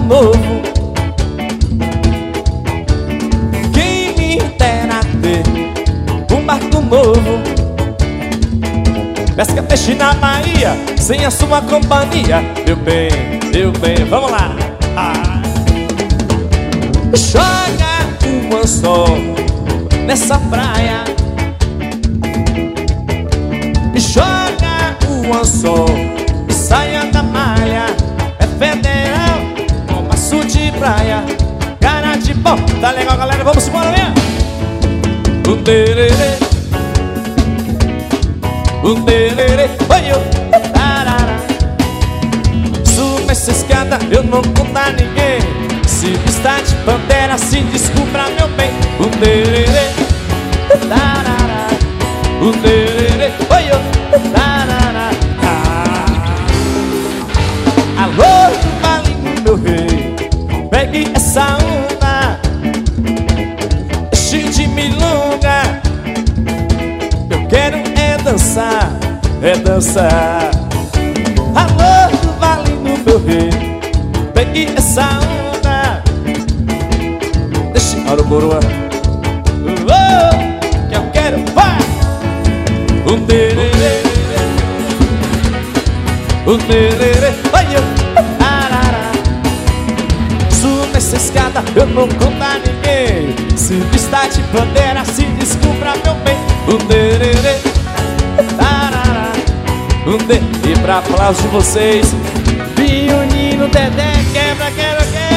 novo. Quem me dera ter um barco novo. Pesca peixe na Bahia, sem a sua companhia. Meu bem, vamos lá. Joga um anzol nessa praia. Joga o anzol, saia da malha. É federal, com maço de praia. Cara de pau, tá legal galera, vamos embora, né? O tererê, oi eu, tarará. Suba essa escada, eu não conto a ninguém. Se está de pantera, se descubra meu bem. O tererê, tarará. O tererê, oi eu, tarará. Alô, Valinho, meu rei, pegue essa onda, deixe de milonga. Eu quero dançar, dançar. Alô, Valinho, meu rei, pegue essa onda, deixe para o coroa. Que eu quero, vai! O tererê, oi eu, arará. Suba essa escada, eu não conto a ninguém. Se está de bandeira, se descubra meu bem. O tererê, tarará. E pra aplauso de vocês, Pionino, Dedé, quebra, quebra, quebra.